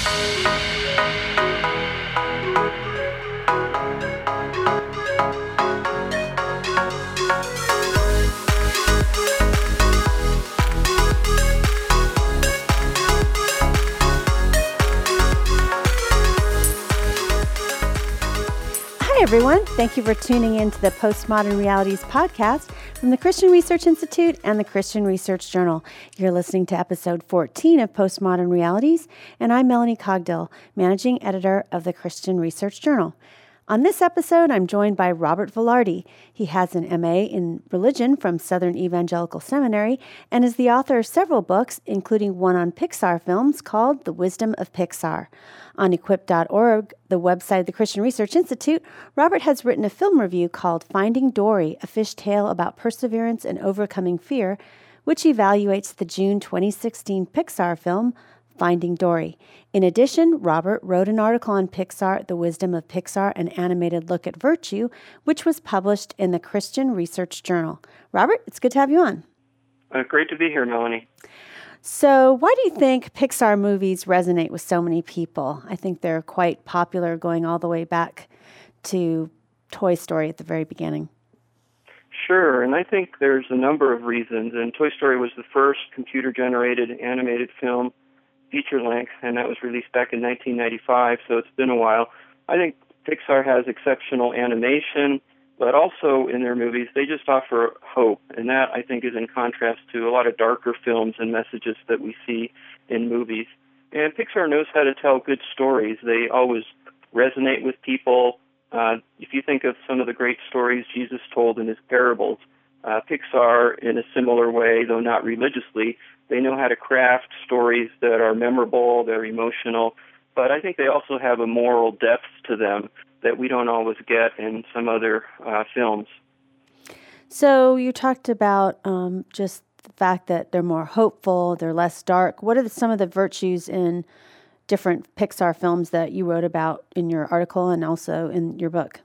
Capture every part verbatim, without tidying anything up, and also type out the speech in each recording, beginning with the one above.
Hi, everyone. Thank you for tuning in to the Postmodern Realities podcast from the Christian Research Institute and the Christian Research Journal. You're listening to episode fourteen of Postmodern Realities, and I'm Melanie Cogdill, managing editor of the Christian Research Journal. On this episode, I'm joined by Robert Velarde. He has an M A in religion from Southern Evangelical Seminary and is the author of several books, including one on Pixar films called The Wisdom of Pixar. On equip dot org, the website of the Christian Research Institute, Robert has written a film review called Finding Dory, A Fish Tale About Perseverance and Overcoming Fear, which evaluates the June twenty sixteen Pixar film Finding Dory. In addition, Robert wrote an article on Pixar, The Wisdom of Pixar, An Animated Look at Virtue, which was published in the Christian Research Journal. Robert, it's good to have you on. Uh, great to be here, Melanie. So why do you think Pixar movies resonate with so many people? I think they're quite popular, going all the way back to Toy Story at the very beginning. Sure, and I think there's a number of reasons. And Toy Story was the first computer-generated animated film, feature-length, and that was released back in nineteen ninety-five, so it's been a while. I think Pixar has exceptional animation, but also in their movies, they just offer hope, and that, I think, is in contrast to a lot of darker films and messages that we see in movies. And Pixar knows how to tell good stories. They always resonate with people. Uh, if you think of some of the great stories Jesus told in his parables, uh, Pixar, in a similar way, though not religiously, they know how to craft stories that are memorable, they're emotional, but I think they also have a moral depth to them that we don't always get in some other uh, films. So you talked about um, just the fact that they're more hopeful, they're less dark. What are the, some of the virtues in different Pixar films that you wrote about in your article and also in your book?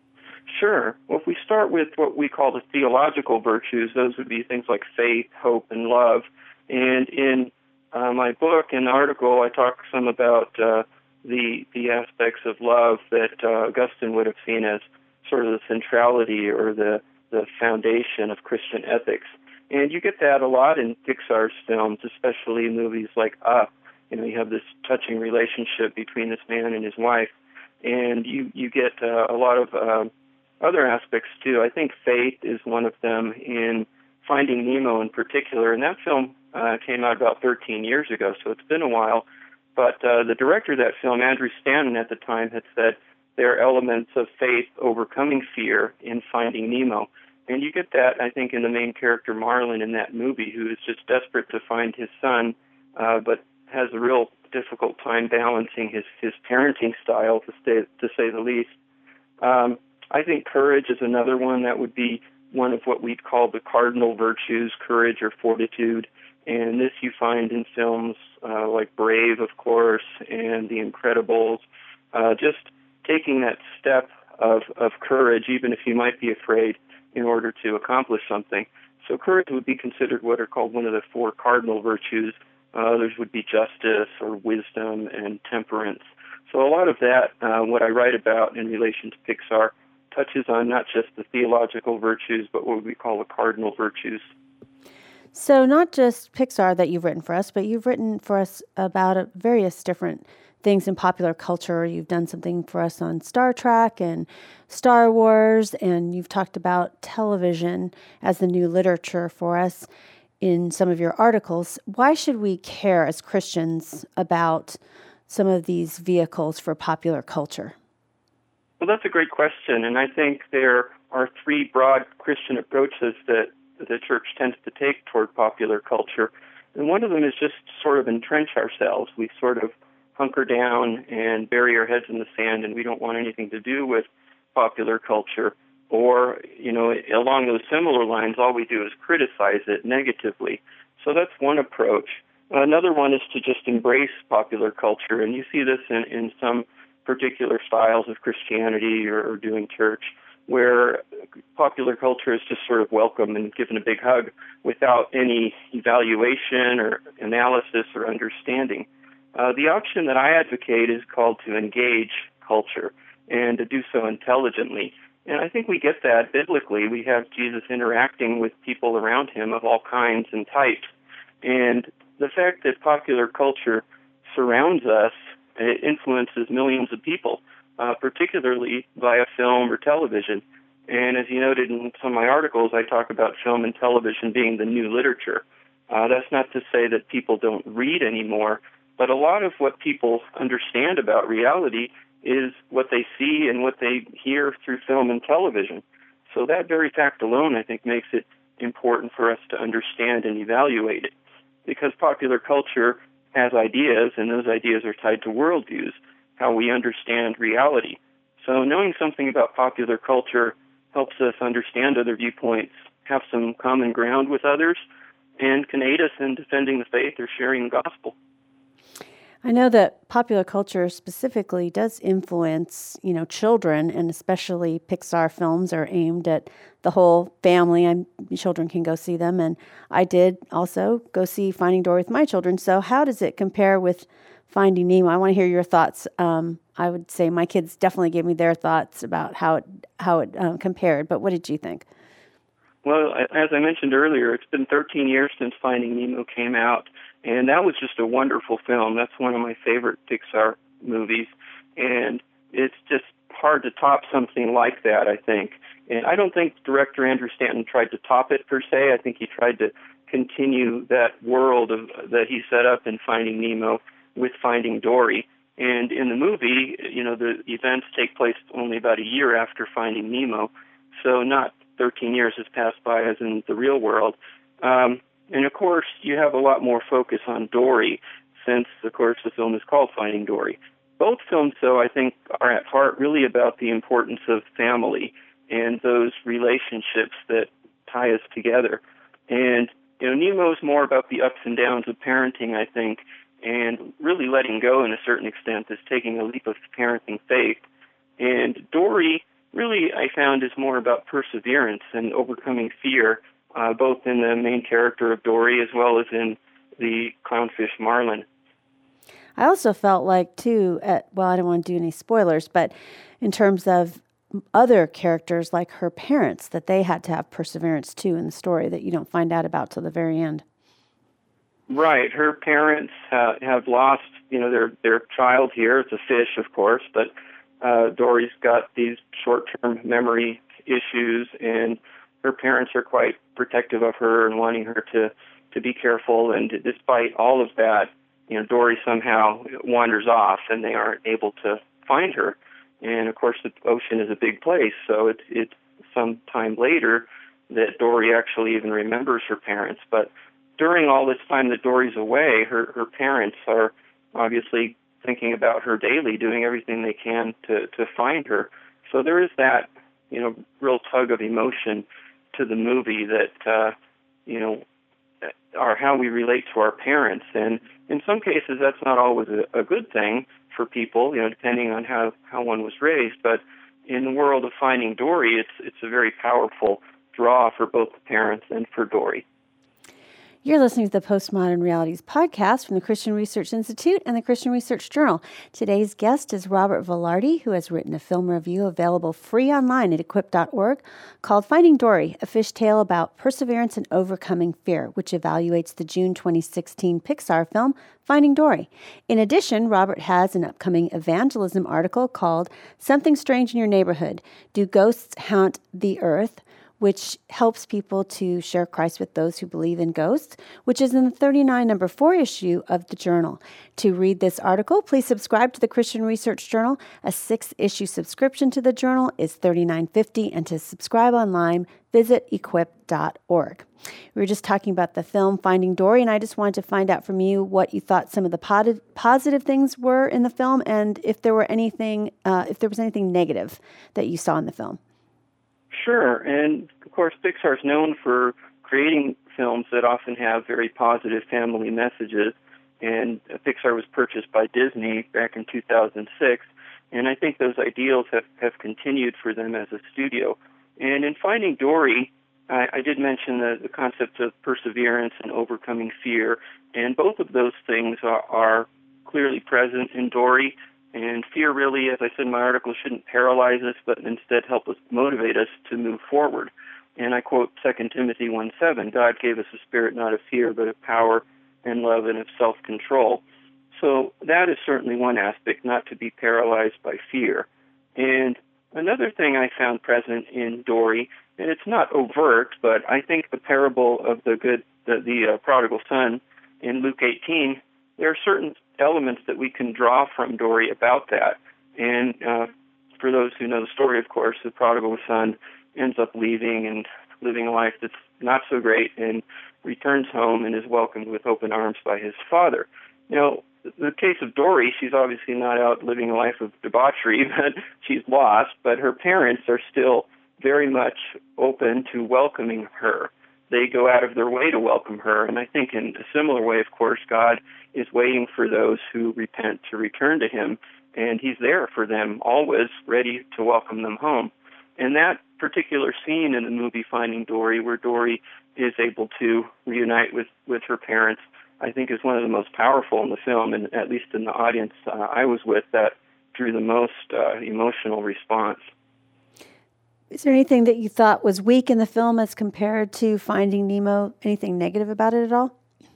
Sure. Well, if we start with what we call the theological virtues, those would be things like faith, hope, and love. And in uh, my book and article, I talk some about uh, the the aspects of love that uh, Augustine would have seen as sort of the centrality or the, the foundation of Christian ethics. And you get that a lot in Pixar's films, especially movies like Up. You know, you have this touching relationship between this man and his wife. And you, you get uh, a lot of uh, other aspects, too. I think faith is one of them in Finding Nemo in particular. And that film uh, came out about thirteen years ago, so it's been a while. But uh, the director of that film, Andrew Stanton, at the time had said there are elements of faith overcoming fear in Finding Nemo. And you get that, I think, in the main character, Marlin, in that movie, who is just desperate to find his son, uh, but has a real difficult time balancing his, his parenting style, to, stay, to say the least. Um, I think courage is another one that would be one of what we'd call the cardinal virtues, courage or fortitude. And this you find in films uh, like Brave, of course, and The Incredibles. Uh, just taking that step of, of courage, even if you might be afraid, in order to accomplish something. So courage would be considered what are called one of the four cardinal virtues. Uh, others would be justice or wisdom and temperance. So a lot of that, uh, what I write about in relation to Pixar, touches on not just the theological virtues, but what we call the cardinal virtues. So not just Pixar that you've written for us, but you've written for us about uh, various different things in popular culture. You've done something for us on Star Trek and Star Wars, and you've talked about television as the new literature for us in some of your articles. Why should we care as Christians about some of these vehicles for popular culture? Well, that's a great question, and I think there are three broad Christian approaches that the church tends to take toward popular culture. And one of them is just sort of entrench ourselves. We sort of hunker down and bury our heads in the sand, and we don't want anything to do with popular culture. Or, you know, along those similar lines, all we do is criticize it negatively. So that's one approach. Another one is to just embrace popular culture, and you see this in, in some particular styles of Christianity or, or doing church, where popular culture is just sort of welcome and given a big hug without any evaluation or analysis or understanding. Uh, the option that I advocate is called to engage culture and to do so intelligently. And I think we get that biblically. We have Jesus interacting with people around him of all kinds and types. And the fact that popular culture surrounds us, it influences millions of people, uh, particularly via film or television. And as you noted in some of my articles, I talk about film and television being the new literature. Uh, that's not to say that people don't read anymore, but a lot of what people understand about reality is what they see and what they hear through film and television. So that very fact alone, I think, makes it important for us to understand and evaluate it, because popular culture has ideas, and those ideas are tied to worldviews, how we understand reality. So knowing something about popular culture helps us understand other viewpoints, have some common ground with others, and can aid us in defending the faith or sharing the gospel. I know that popular culture specifically does influence, you know, children, and especially Pixar films are aimed at the whole family. I'm, children can go see them, and I did also go see Finding Dory with my children. So how does it compare with Finding Nemo? I want to hear your thoughts. Um, I would say my kids definitely gave me their thoughts about how it, how it um, compared, but what did you think? Well, as I mentioned earlier, it's been thirteen years since Finding Nemo came out, and that was just a wonderful film. That's one of my favorite Pixar movies, and it's just hard to top something like that, I think. And I don't think director Andrew Stanton tried to top it per se. I think he tried to continue that world of, that he set up in Finding Nemo with Finding Dory. And in the movie, you know, the events take place only about a year after Finding Nemo, so not thirteen years has passed by as in the real world. Um, and, of course, you have a lot more focus on Dory since, of course, the film is called Finding Dory. Both films, though, I think are at heart really about the importance of family and those relationships that tie us together. And, you know, Nemo is more about the ups and downs of parenting, I think, and really letting go in a certain extent is taking a leap of parenting faith. And Dory really, I found, is more about perseverance and overcoming fear, uh, both in the main character of Dory as well as in the clownfish Marlin. I also felt like, too, at, well, I don't want to do any spoilers, but in terms of other characters like her parents, that they had to have perseverance, too, in the story that you don't find out about till the very end. Right. Her parents uh, have lost, you know, their, their child here. It's a fish, of course, but Uh, Dory's got these short-term memory issues, and her parents are quite protective of her and wanting her to, to be careful. And despite all of that, you know, Dory somehow wanders off, and they aren't able to find her. And, of course, the ocean is a big place, so it's, it's some time later that Dory actually even remembers her parents. But during all this time that Dory's away, her, her parents are obviously thinking about her daily, doing everything they can to, to find her. So there is that, you know, real tug of emotion to the movie that, uh, you know, are how we relate to our parents. And in some cases, that's not always a, a good thing for people, you know, depending on how, how one was raised. But in the world of Finding Dory, it's it's a very powerful draw for both the parents and for Dory. You're listening to the Postmodern Realities podcast from the Christian Research Institute and the Christian Research Journal. Today's guest is Robert Velarde, who has written a film review available free online at equip dot org called Finding Dory, a fish tale about perseverance and overcoming fear, which evaluates the June twenty sixteen Pixar film Finding Dory. In addition, Robert has an upcoming evangelism article called Something Strange in Your Neighborhood: Do Ghosts Haunt the Earth?, which helps people to share Christ with those who believe in ghosts, which is in the thirty-nine number four issue of the journal. To read this article, please subscribe to the Christian Research Journal. A six-issue subscription to the journal is thirty-nine dollars and fifty cents, and to subscribe online, visit equip dot org. We were just talking about the film Finding Dory, and I just wanted to find out from you what you thought some of the pod- positive things were in the film, and if there were anything, uh, if there was anything negative that you saw in the film. Sure, and of course Pixar is known for creating films that often have very positive family messages, and Pixar was purchased by Disney back in two thousand six, and I think those ideals have, have continued for them as a studio. And in Finding Dory, I, I did mention the, the concept of perseverance and overcoming fear, and both of those things are, are clearly present in Dory. And fear really, as I said in my article, shouldn't paralyze us, but instead help us, motivate us to move forward. And I quote Second Timothy one seven, God gave us a spirit not of fear, but of power and love and of self-control. So that is certainly one aspect, not to be paralyzed by fear. And another thing I found present in Dory, and it's not overt, but I think the parable of the good, the, the uh, prodigal son in Luke eighteen, there are certain elements that we can draw from Dory about that. And uh, for those who know the story, of course, the prodigal son ends up leaving and living a life that's not so great and returns home and is welcomed with open arms by his father. You know, the case of Dory, she's obviously not out living a life of debauchery, but she's lost, but her parents are still very much open to welcoming her. They go out of their way to welcome her, and I think in a similar way, of course, God is waiting for those who repent to return to him, and he's there for them, always ready to welcome them home. And that particular scene in the movie Finding Dory, where Dory is able to reunite with, with her parents, I think is one of the most powerful in the film, and at least in the audience uh, I was with, that drew the most uh, emotional response. Is there anything that you thought was weak in the film as compared to Finding Nemo? Anything negative about it at all?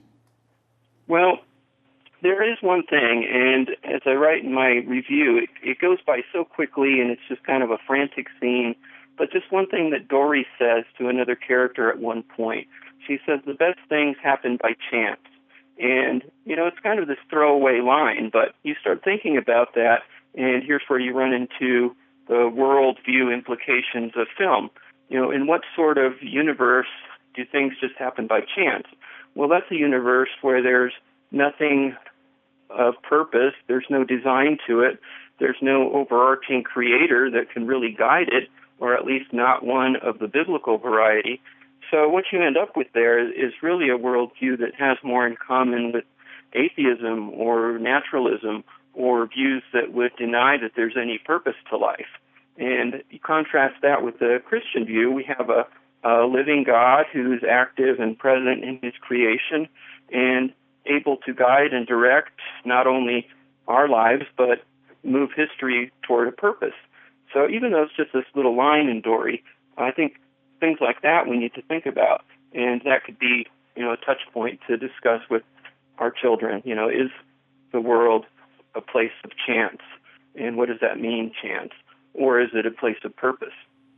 Well, there is one thing, and as I write in my review, it, it goes by so quickly, and it's just kind of a frantic scene. But just one thing that Dory says to another character at one point. She says, the best things happen by chance. And, you know, it's kind of this throwaway line, but you start thinking about that, and here's where you run into the worldview implications of film. You know, in what sort of universe do things just happen by chance? Well, that's a universe where there's nothing of purpose, there's no design to it, there's no overarching creator that can really guide it, or at least not one of the biblical variety. So what you end up with there is really a worldview that has more in common with atheism or naturalism, or views that would deny that there's any purpose to life. And you contrast that with the Christian view. We have a, a living God who's active and present in his creation and able to guide and direct not only our lives, but move history toward a purpose. So even though it's just this little line in Dory, I think things like that we need to think about. And that could be, you know, a touch point to discuss with our children. You know, is the world a place of chance? And what does that mean, chance? Or is it a place of purpose?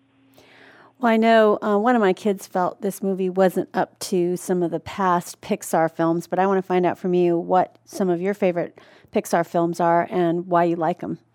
Well, I know uh, one of my kids felt this movie wasn't up to some of the past Pixar films, but I want to find out from you what some of your favorite Pixar films are and why you like them.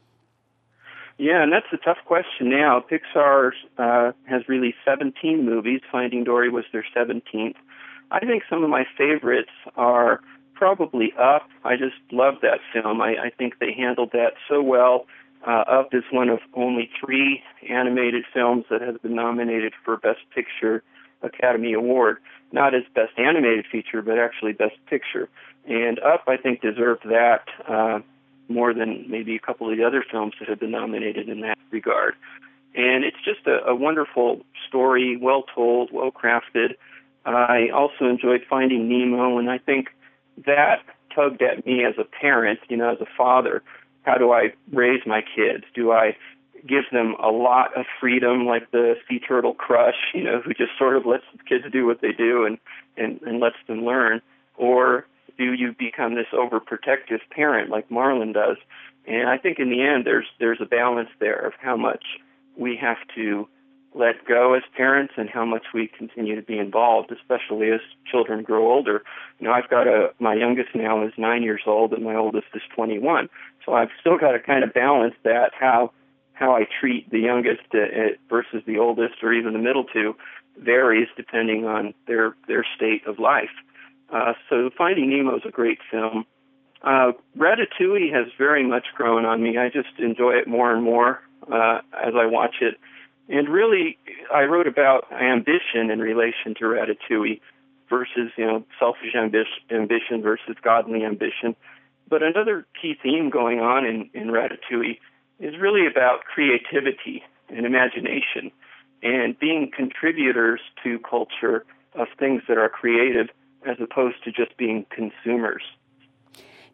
Yeah, and that's a tough question now. Pixar uh, has released seventeen movies. Finding Dory was their seventeenth. I think some of my favorites are probably Up. I just love that film. I, I think they handled that so well. Uh, Up is one of only three animated films that has been nominated for Best Picture Academy Award. Not as Best Animated Feature, but actually Best Picture. And Up, I think, deserved that uh, more than maybe a couple of the other films that have been nominated in that regard. And it's just a, a wonderful story, well told, well crafted. I also enjoyed Finding Nemo, and I think that tugged at me as a parent, you know, as a father. How do I raise my kids? Do I give them a lot of freedom like the Sea Turtle Crush, you know, who just sort of lets kids do what they do and, and, and lets them learn? Or do you become this overprotective parent like Marlin does? And I think in the end there's there's a balance there of how much we have to let go as parents and how much we continue to be involved, especially as children grow older. You know, I've got a, my youngest now is nine years old and my oldest is twenty-one. So I've still got to kind of balance that, how how I treat the youngest uh, versus the oldest, or even the middle two, varies depending on their, their state of life. Uh, so Finding Nemo is a great film. Uh, Ratatouille has very much grown on me. I just enjoy it more and more uh, as I watch it. And really, I wrote about ambition in relation to Ratatouille versus, you know, selfish ambition, ambition versus godly ambition. But another key theme going on in, in Ratatouille is really about creativity and imagination and being contributors to culture of things that are creative as opposed to just being consumers.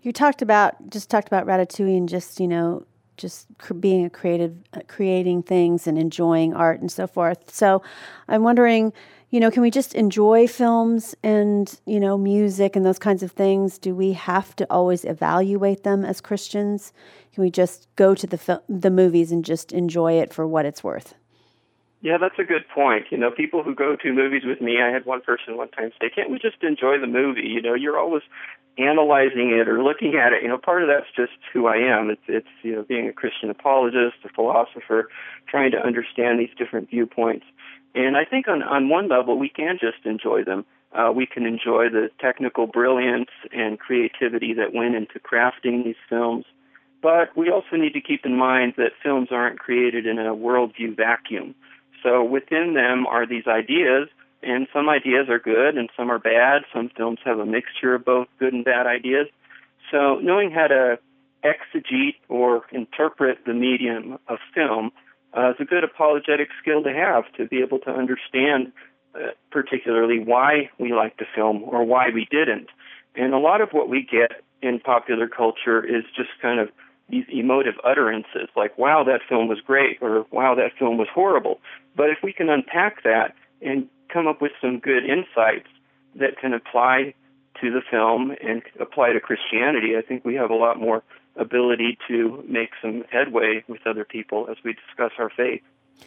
You talked about, just talked about Ratatouille and just, you know, just cr- being a creative, uh, creating things and enjoying art and so forth. So I'm wondering, you know, can we just enjoy films and, you know, music and those kinds of things? Do we have to always evaluate them as Christians? Can we just go to the fil- the movies and just enjoy it for what it's worth? Yeah, that's a good point. You know, people who go to movies with me, I had one person one time say, can't we just enjoy the movie? You know, you're always analyzing it or looking at it. You know, part of that's just who I am. It's, it's you know, being a Christian apologist, a philosopher, trying to understand these different viewpoints. And I think on, on one level, we can just enjoy them. Uh, we can enjoy the technical brilliance and creativity that went into crafting these films. But we also need to keep in mind that films aren't created in a worldview vacuum. So within them are these ideas, and some ideas are good and some are bad. Some films have a mixture of both good and bad ideas. So knowing how to exegete or interpret the medium of film uh, is a good apologetic skill to have, to be able to understand uh, particularly why we liked the film or why we didn't. And a lot of what we get in popular culture is just kind of these emotive utterances like, wow, that film was great, or wow, that film was horrible. But if we can unpack that and come up with some good insights that can apply to the film and apply to Christianity, I think we have a lot more ability to make some headway with other people as we discuss our faith.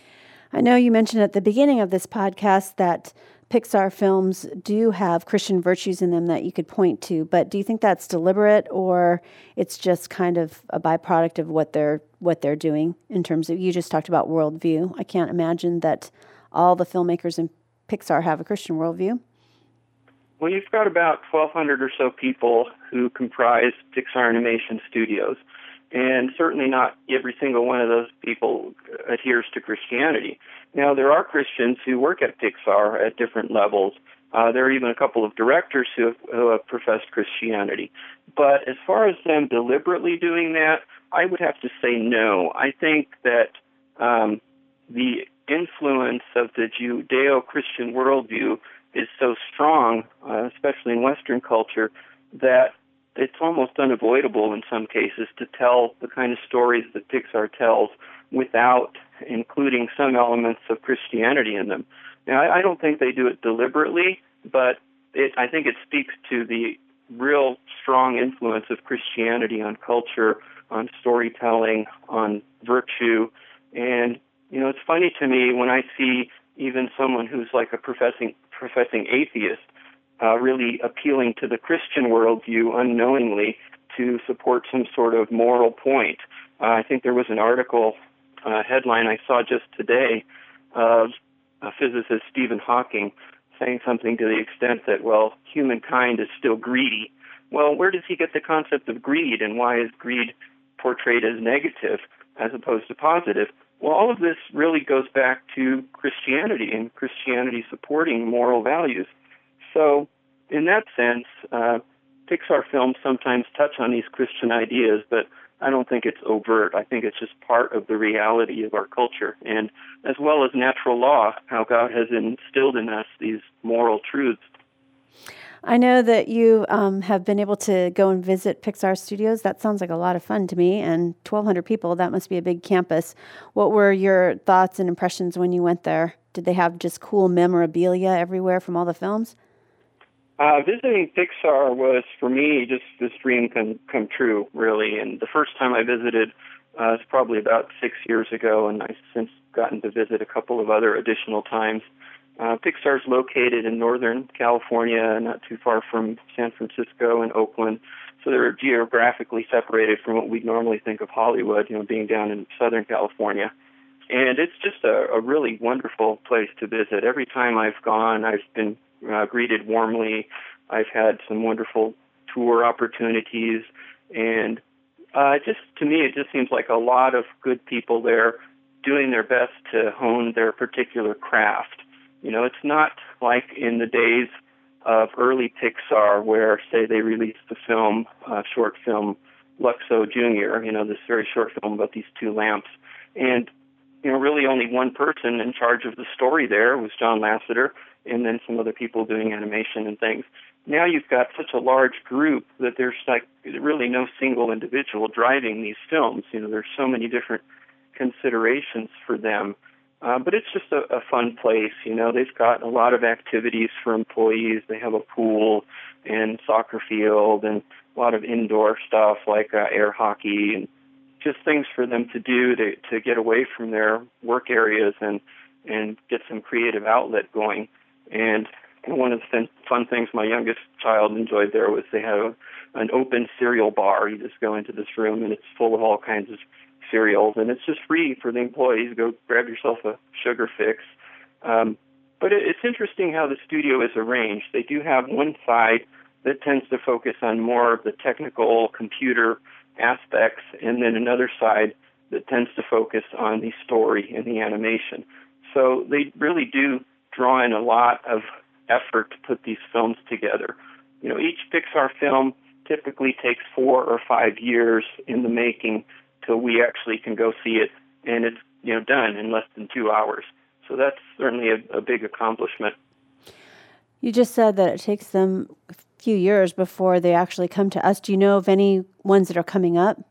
I know you mentioned at the beginning of this podcast that Pixar films do have Christian virtues in them that you could point to, but do you think that's deliberate, or it's just kind of a byproduct of what they're what they're doing in terms of, you just talked about worldview. I can't imagine that all the filmmakers in Pixar have a Christian worldview. Well, you've got about twelve hundred or so people who comprise Pixar Animation Studios, and certainly not every single one of those people adheres to Christianity. Now, there are Christians who work at Pixar at different levels. Uh, there are even a couple of directors who have, who have professed Christianity. But as far as them deliberately doing that, I would have to say no. I think that um, the influence of the Judeo-Christian worldview is so strong, uh, especially in Western culture, that it's almost unavoidable in some cases to tell the kind of stories that Pixar tells without including some elements of Christianity in them. Now, I, I don't think they do it deliberately, but it, I think it speaks to the real strong influence of Christianity on culture, on storytelling, on virtue. And, you know, it's funny to me when I see even someone who's like a professing professing atheist Uh, really appealing to the Christian worldview unknowingly to support some sort of moral point. Uh, I think there was an article uh, headline I saw just today of uh, physicist Stephen Hawking saying something to the extent that, well, humankind is still greedy. Well, where does he get the concept of greed, and why is greed portrayed as negative as opposed to positive? Well, all of this really goes back to Christianity and Christianity supporting moral values. So, in that sense, uh, Pixar films sometimes touch on these Christian ideas, but I don't think it's overt. I think it's just part of the reality of our culture, and as well as natural law, how God has instilled in us these moral truths. I know that you um, have been able to go and visit Pixar Studios. That sounds like a lot of fun to me, and twelve hundred people, that must be a big campus. What were your thoughts and impressions when you went there? Did they have just cool memorabilia everywhere from all the films? Uh, visiting Pixar was, for me, just this dream come, come true, really. And the first time I visited uh, was probably about six years ago, and I've since gotten to visit a couple of other additional times. Uh, Pixar is located in Northern California, not too far from San Francisco and Oakland, so they're geographically separated from what we normally think of Hollywood, you know, being down in Southern California. And it's just a, a really wonderful place to visit. Every time I've gone, I've been uh, greeted warmly. I've had some wonderful tour opportunities, and uh, just to me, it just seems like a lot of good people there doing their best to hone their particular craft. You know, it's not like in the days of early Pixar where, say, they released the film, uh, short film, Luxo Junior, you know, this very short film about these two lamps. And, you know, really only one person in charge of the story there was John Lasseter, and then some other people doing animation and things. now you've got such a large group that there's like really no single individual driving these films. You know, there's so many different considerations for them. Uh, but it's just a, a fun place. You know, they've got a lot of activities for employees. They have a pool and soccer field and a lot of indoor stuff like uh, air hockey and just things for them to do to, to get away from their work areas and, and get some creative outlet going. And one of the fun, fun things my youngest child enjoyed there was they have an open cereal bar. You just go into this room and it's full of all kinds of cereals, and it's just free for the employees. Go grab yourself a sugar fix. Um, but it, it's interesting how the studio is arranged. They do have one side that tends to focus on more of the technical computer aspects, and then another side that tends to focus on the story and the animation. So they really do draw in a lot of effort to put these films together. You know, each Pixar film typically takes four or five years in the making till we actually can go see it, and it's, you know, done in less than two hours. So that's certainly a, a big accomplishment. You just said that it takes them a few years before they actually come to us. Do you know of any ones that are coming up?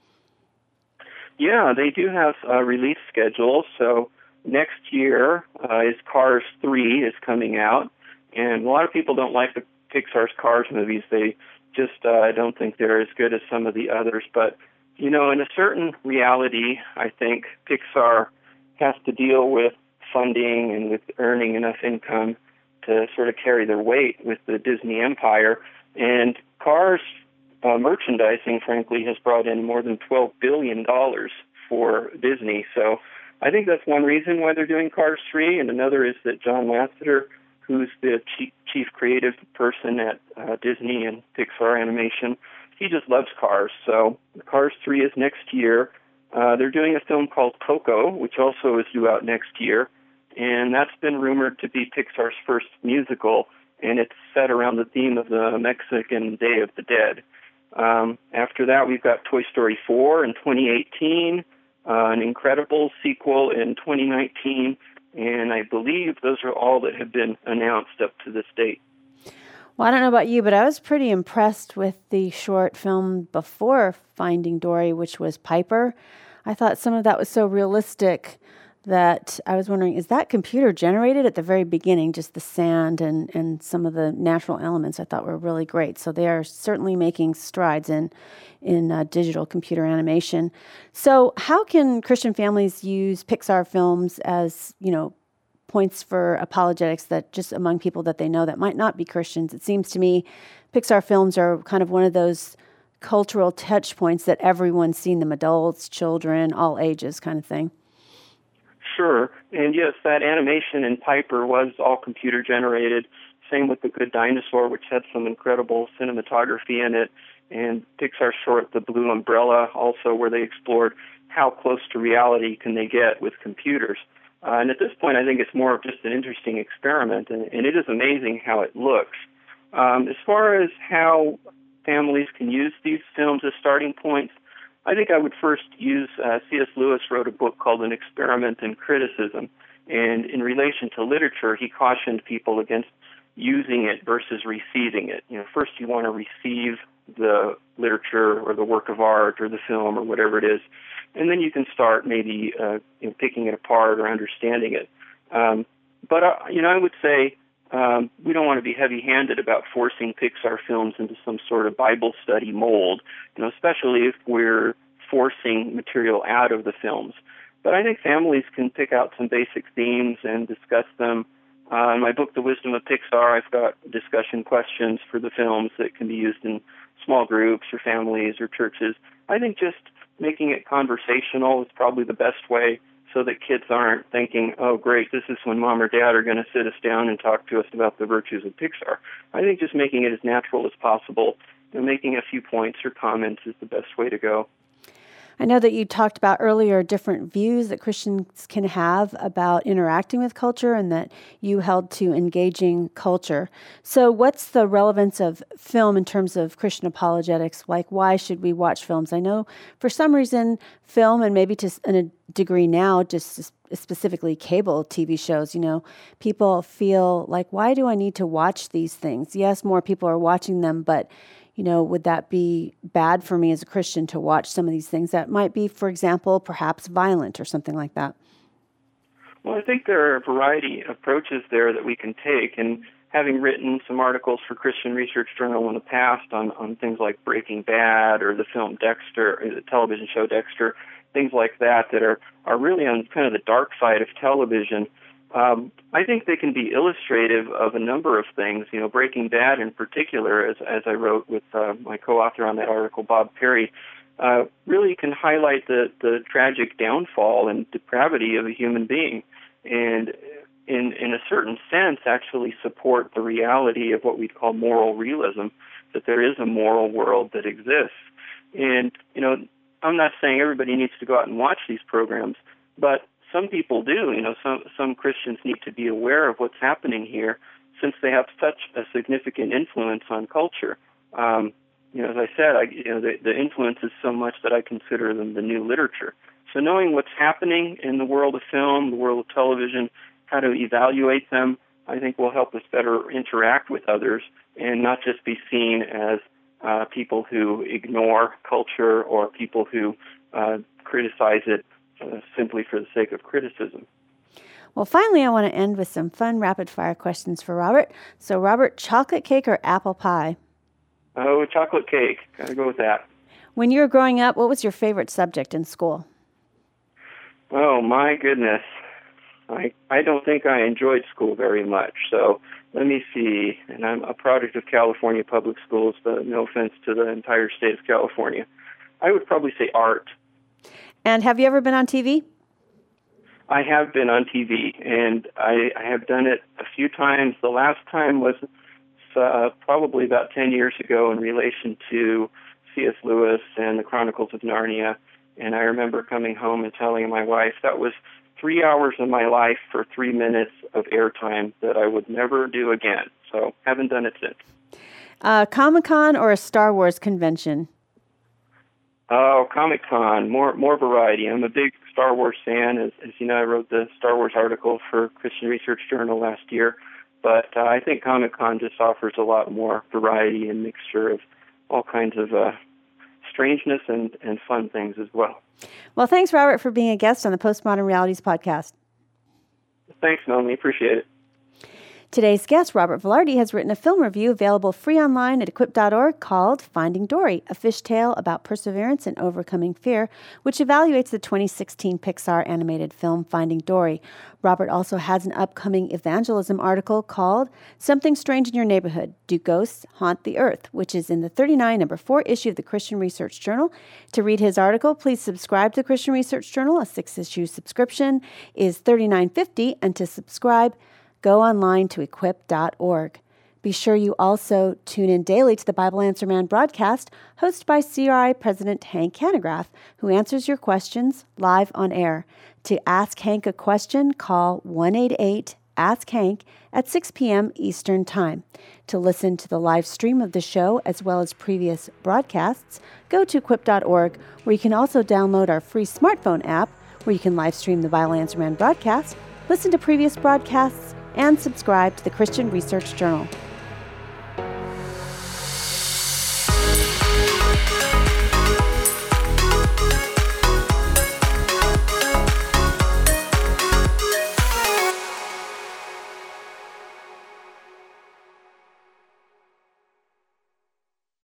Yeah, they do have a release schedule. So next year uh, is Cars three is coming out, and a lot of people don't like the Pixar's Cars movies. They just uh, don't think they're as good as some of the others, but you know, in a certain reality, I think Pixar has to deal with funding and with earning enough income to sort of carry their weight with the Disney empire. And Cars uh, merchandising, frankly, has brought in more than twelve billion dollars for Disney. So I think that's one reason why they're doing Cars three. And another is that John Lasseter, who's the chief, chief creative person at uh, Disney and Pixar Animation, he just loves Cars. So Cars three is next year. Uh, they're doing a film called Coco, which also is due out next year. And that's been rumored to be Pixar's first musical. And it's set around the theme of the Mexican Day of the Dead. Um, after that, we've got Toy Story four in twenty eighteen, uh, an Incredibles sequel in twenty nineteen. And I believe those are all that have been announced up to this date. Well, I don't know about you, but I was pretty impressed with the short film before Finding Dory, which was Piper. I thought some of that was so realistic that I was wondering, is that computer generated at the very beginning? Just the sand and, and some of the natural elements I thought were really great. So they are certainly making strides in, in uh, digital computer animation. So how can Christian families use Pixar films as, you know, points for apologetics that just among people that they know that might not be Christians? It seems to me Pixar films are kind of one of those cultural touch points that everyone's seen them, adults, children, all ages kind of thing. Sure. And yes, that animation in Piper was all computer generated. Same with The Good Dinosaur, which had some incredible cinematography in it. And Pixar's short, The Blue Umbrella, also where they explored how close to reality can they get with computers. Uh, and at this point, I think it's more of just an interesting experiment, and, and it is amazing how it looks. Um, as far as how families can use these films as starting points, I think I would first use, uh, C S Lewis wrote a book called An Experiment in Criticism, and in relation to literature, he cautioned people against using it versus receiving it. You know, first you want to receive the literature or the work of art or the film or whatever it is, and then you can start maybe uh, you know, picking it apart or understanding it. Um, but, uh, you know, I would say um, we don't want to be heavy-handed about forcing Pixar films into some sort of Bible study mold, you know, especially if we're forcing material out of the films. But I think families can pick out some basic themes and discuss them. Uh, in my book, The Wisdom of Pixar, I've got discussion questions for the films that can be used in small groups or families or churches. I think just making it conversational is probably the best way so that kids aren't thinking, oh, great, this is when mom or dad are going to sit us down and talk to us about the virtues of Pixar. I think just making it as natural as possible and making a few points or comments is the best way to go. I know that you talked about earlier different views that Christians can have about interacting with culture and that you held to engaging culture. So what's the relevance of film in terms of Christian apologetics? Like, why should we watch films? I know for some reason film, and maybe to a degree now, just specifically cable T V shows, you know, people feel like, why do I need to watch these things? Yes, more people are watching them, but you know, would that be bad for me as a Christian to watch some of these things that might be, for example, perhaps violent or something like that? Well, I think there are a variety of approaches there that we can take. And having written some articles for Christian Research Journal in the past on, on things like Breaking Bad or the film Dexter, or the television show Dexter, things like that that are, are really on kind of the dark side of television, Um, I think they can be illustrative of a number of things. You know, Breaking Bad in particular, as, as I wrote with uh, my co-author on that article, Bob Perry, uh, really can highlight the, the tragic downfall and depravity of a human being, and in, in a certain sense actually support the reality of what we'd call moral realism, that there is a moral world that exists. And, you know, I'm not saying everybody needs to go out and watch these programs, but some people do. You know, some some Christians need to be aware of what's happening here, since they have such a significant influence on culture. Um, you know, as I said, I, you know, the, the influence is so much that I consider them the new literature. So knowing what's happening in the world of film, the world of television, how to evaluate them, I think will help us better interact with others and not just be seen as uh, people who ignore culture or people who uh, criticize it Uh, simply for the sake of criticism. Well, finally, I want to end with some fun rapid-fire questions for Robert. So, Robert, chocolate cake or apple pie? Oh, chocolate cake. Gotta go with that. When you were growing up, what was your favorite subject in school? Oh, my goodness. I I don't think I enjoyed school very much. So let me see. And I'm a product of California public schools, but no offense to the entire state of California. I would probably say art. And have you ever been on T V? I have been on T V, and I, I have done it a few times. The last time was uh, probably about ten years ago in relation to C S Lewis and the Chronicles of Narnia. And I remember coming home and telling my wife that was three hours of my life for three minutes of airtime that I would never do again. So haven't done it since. Uh, Comic-Con or a Star Wars convention? Oh, Comic-Con, more more variety. I'm a big Star Wars fan. As, as you know, I wrote the Star Wars article for Christian Research Journal last year. But uh, I think Comic-Con just offers a lot more variety and mixture of all kinds of uh, strangeness and, and fun things as well. Well, thanks, Robert, for being a guest on the Postmodern Realities podcast. Thanks, Melanie. Appreciate it. Today's guest, Robert Velarde, has written a film review available free online at equip dot org called Finding Dory, a fish tale about perseverance and overcoming fear, which evaluates the twenty sixteen Pixar animated film Finding Dory. Robert also has an upcoming evangelism article called Something Strange in Your Neighborhood, Do Ghosts Haunt the Earth?, which is in the thirty-nine, number four issue of the Christian Research Journal. To read his article, please subscribe to the Christian Research Journal. A six-issue subscription is thirty-nine fifty, and to subscribe, go online to equip dot org. Be sure you also tune in daily to the Bible Answer Man broadcast, hosted by C R I President Hank Hanegraaff, who answers your questions live on air. To ask Hank a question, call one eight eight ask hank at six p.m. Eastern Time. To listen to the live stream of the show, as well as previous broadcasts, go to equip dot org, where you can also download our free smartphone app, where you can live stream the Bible Answer Man broadcast, listen to previous broadcasts, and subscribe to the Christian Research Journal.